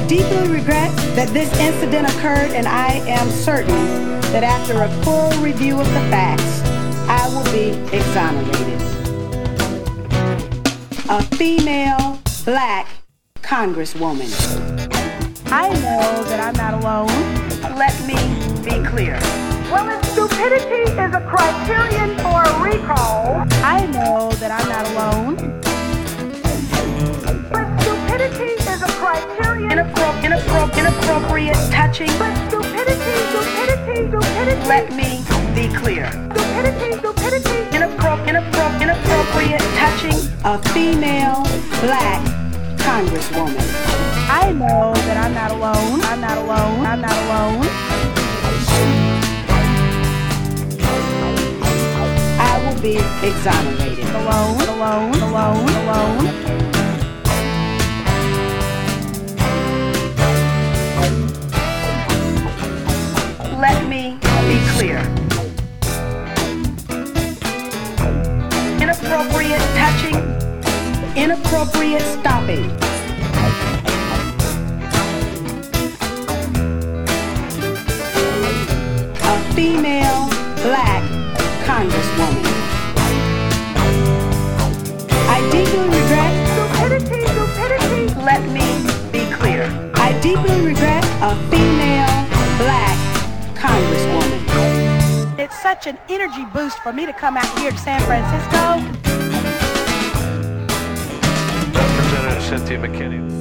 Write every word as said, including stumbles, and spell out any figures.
deeply regret that this incident occurred, and I am certain that after a full review of the facts, I will be exonerated. A female black congresswoman. I know that I'm not alone. Let me be clear. Well, if stupidity is a criterion for a recall, I know that I'm not alone. But stupidity is a criterion. Inappro- inappro- inappropriate touching. But stupidity, stupidity, stupidity. Let me be clear. Stupidity, stupidity. Inappro- inappro- inappropriate touching a female black congresswoman. I know that I'm not alone. I'm not alone. I'm not alone. I will be exonerated. Alone, alone, alone, alone. Let me be clear. Inappropriate touching, inappropriate stopping. A female black congresswoman. I deeply regret. Stupidity, stupidity. Let me be clear. I deeply regret a female black congresswoman. It's such an energy boost for me to come out here to San Francisco. Representative Cynthia McKinney.